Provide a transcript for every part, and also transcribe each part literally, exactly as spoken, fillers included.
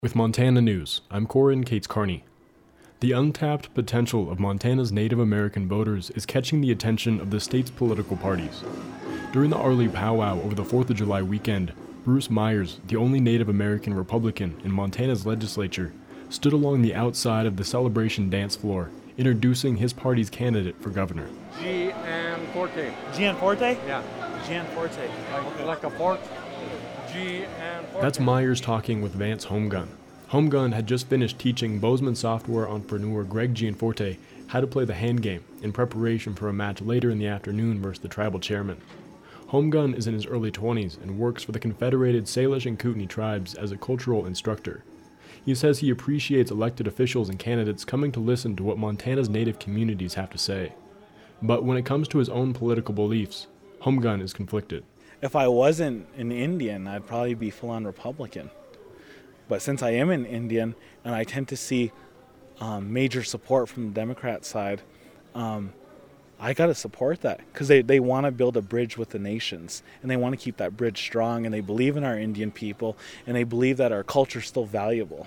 With Montana News, I'm Corin Cates Carney. The untapped potential of Montana's Native American voters is catching the attention of the state's political parties. During the Arley powwow over the fourth of July weekend, Bruce Myers, the only Native American Republican in Montana's legislature, stood along the outside of the celebration dance floor, introducing his party's candidate for governor. Gianforte. Gianforte? Yeah. Gianforte. Like, like a fort. Gianforte. That's Myers talking with Vance Homegun. Homegun had just finished teaching Bozeman software entrepreneur Greg Gianforte how to play the hand game in preparation for a match later in the afternoon versus the tribal chairman. Homegun is in his early twenties and works for the Confederated Salish and Kootenai tribes as a cultural instructor. He says he appreciates elected officials and candidates coming to listen to what Montana's Native communities have to say. But when it comes to his own political beliefs, Homegun is conflicted. If I wasn't an Indian, I'd probably be full-on Republican. But since I am an Indian, and I tend to see um, major support from the Democrat side, um, I got to support that because they, they want to build a bridge with the nations, and they want to keep that bridge strong, and they believe in our Indian people, and they believe that our culture is still valuable.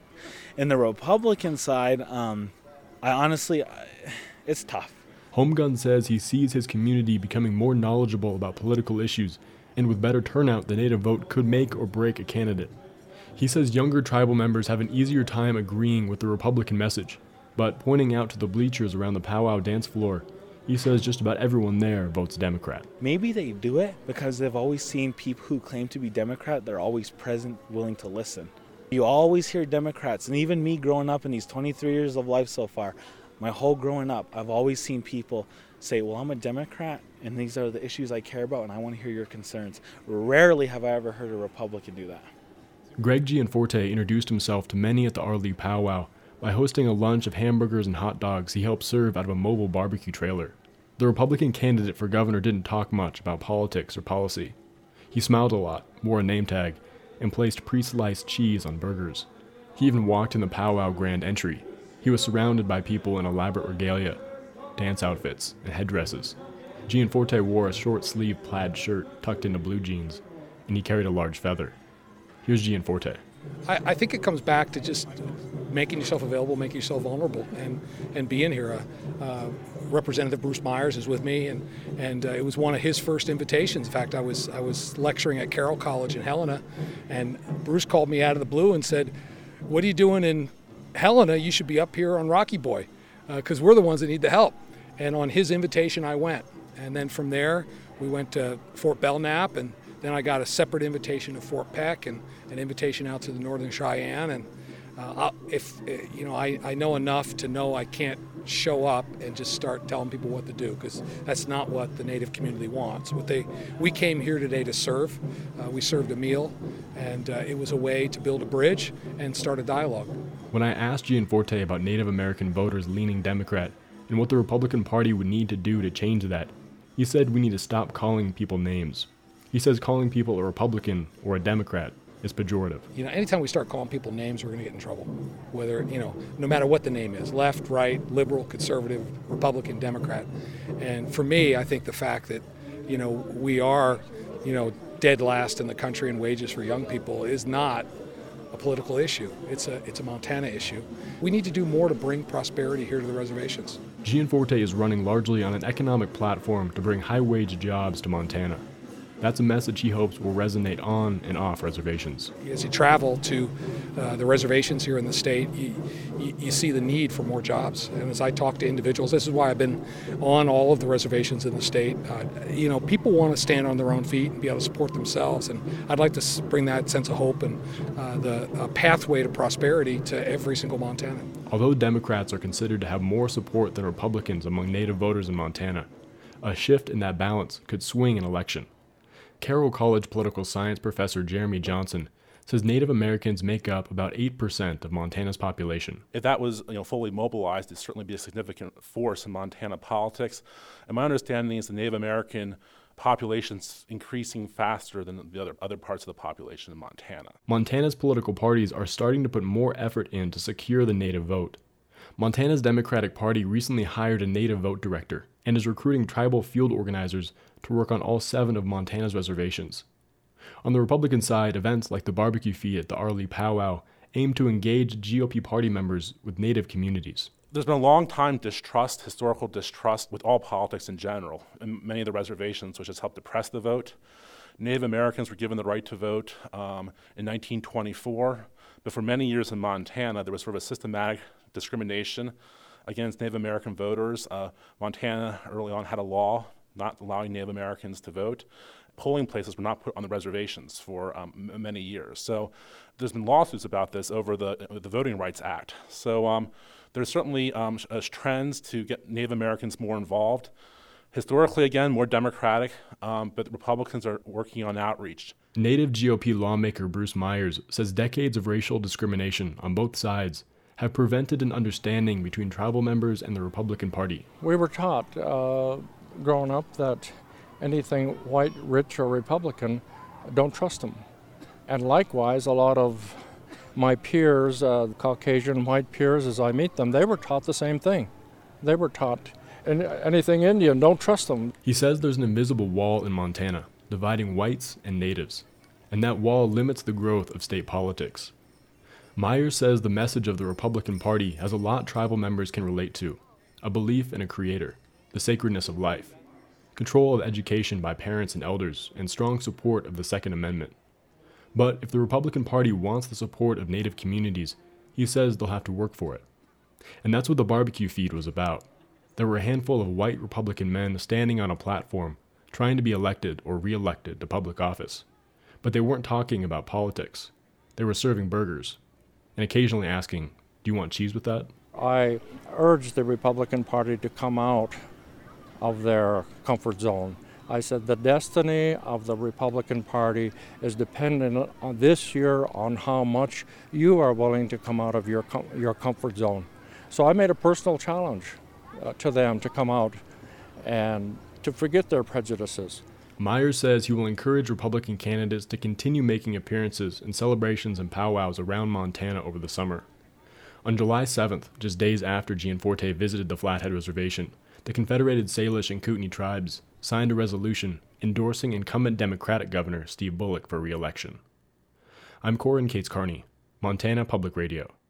In the Republican side, um, I honestly, it's tough. Homegun says he sees his community becoming more knowledgeable about political issues, and with better turnout, the Native vote could make or break a candidate. He says younger tribal members have an easier time agreeing with the Republican message, but pointing out to the bleachers around the powwow dance floor, he says just about everyone there votes Democrat. Maybe they do it because they've always seen people who claim to be Democrat, they're always present, willing to listen. You always hear Democrats, and even me growing up in these twenty-three years of life so far, my whole growing up, I've always seen people say, well, I'm a Democrat, and these are the issues I care about, and I want to hear your concerns. Rarely have I ever heard a Republican do that. Greg Gianforte introduced himself to many at the Arley powwow by hosting a lunch of hamburgers and hot dogs he helped serve out of a mobile barbecue trailer. The Republican candidate for governor didn't talk much about politics or policy. He smiled a lot, wore a name tag, and placed pre-sliced cheese on burgers. He even walked in the powwow grand entry. He was surrounded by people in elaborate regalia, dance outfits, and headdresses. Gianforte wore a short-sleeved plaid shirt tucked into blue jeans, and he carried a large feather. Here's Gianforte. I, I think it comes back to just making yourself available, making yourself vulnerable, and, and being here. Uh, uh, Representative Bruce Myers is with me, and, and uh, it was one of his first invitations. In fact, I was I was lecturing at Carroll College in Helena, and Bruce called me out of the blue and said, "What are you doing in Helena? You should be up here on Rocky Boy, because uh, we're the ones that need the help." And on his invitation, I went. And then from there, we went to Fort Belknap, and then I got a separate invitation to Fort Peck and an invitation out to the Northern Cheyenne. And uh, if you know, I, I know enough to know I can't show up and just start telling people what to do, because that's not what the Native community wants. What they we came here today to serve. Uh, we served a meal, and uh, it was a way to build a bridge and start a dialogue. When I asked Gianforte about Native American voters leaning Democrat and what the Republican Party would need to do to change that, he said we need to stop calling people names. He says calling people a Republican or a Democrat is pejorative. You know, anytime we start calling people names, we're going to get in trouble. Whether, you know, no matter what the name is, left, right, liberal, conservative, Republican, Democrat. And for me, I think the fact that, you know, we are, you know, dead last in the country in wages for young people is not a political issue. It's a it's a Montana issue. We need to do more to bring prosperity here to the reservations. Gianforte is running largely on an economic platform to bring high-wage jobs to Montana. That's a message he hopes will resonate on and off reservations. As you travel to uh, the reservations here in the state, you, you, you see the need for more jobs. And as I talk to individuals, this is why I've been on all of the reservations in the state. Uh, you know, people want to stand on their own feet and be able to support themselves. And I'd like to bring that sense of hope and uh, the uh, pathway to prosperity to every single Montanan. Although Democrats are considered to have more support than Republicans among Native voters in Montana, a shift in that balance could swing an election. Carroll College political science professor Jeremy Johnson says Native Americans make up about eight percent of Montana's population. If that was, you know, fully mobilized, it'd certainly be a significant force in Montana politics. And my understanding is the Native American population's increasing faster than the other, other parts of the population in Montana. Montana's political parties are starting to put more effort in to secure the Native vote. Montana's Democratic Party recently hired a Native vote director and is recruiting tribal field organizers to work on all seven of Montana's reservations. On the Republican side, events like the barbecue fee at the Arley powwow aimed to engage G O P party members with Native communities. There's been a long time distrust, historical distrust with all politics in general, and many of the reservations, which has helped depress the vote. Native Americans were given the right to vote um, in nineteen twenty-four, but for many years in Montana, there was sort of a systematic discrimination against Native American voters. Uh, Montana early on had a law not allowing Native Americans to vote. Polling places were not put on the reservations for um, m- many years. So there's been lawsuits about this over the, uh, the Voting Rights Act. So um, there's certainly um, sh- uh, trends to get Native Americans more involved. Historically, again, more Democratic, um, but Republicans are working on outreach. Native G O P lawmaker Bruce Myers says decades of racial discrimination on both sides have prevented an understanding between tribal members and the Republican Party. We were taught uh, growing up that anything white, rich, or Republican, don't trust them. And likewise, a lot of my peers, uh, Caucasian white peers, as I meet them, they were taught the same thing. They were taught and anything Indian, don't trust them. He says there's an invisible wall in Montana dividing whites and natives, and that wall limits the growth of state politics. Myers says the message of the Republican Party has a lot tribal members can relate to: a belief in a creator, the sacredness of life, control of education by parents and elders, and strong support of the Second Amendment. But if the Republican Party wants the support of Native communities, he says they'll have to work for it. And that's what the barbecue feed was about. There were a handful of white Republican men standing on a platform, trying to be elected or re-elected to public office. But they weren't talking about politics. They were serving burgers, and occasionally asking, "Do you want cheese with that?" I urged the Republican Party to come out of their comfort zone. I said the destiny of the Republican Party is dependent on this year on how much you are willing to come out of your com- your comfort zone. So I made a personal challenge uh, to them to come out and to forget their prejudices. Myers says he will encourage Republican candidates to continue making appearances in celebrations and powwows around Montana over the summer. On July seventh, just days after Gianforte visited the Flathead Reservation, the Confederated Salish and Kootenai tribes signed a resolution endorsing incumbent Democratic Governor Steve Bullock for re-election. I'm Corin Cates Carney, Montana Public Radio.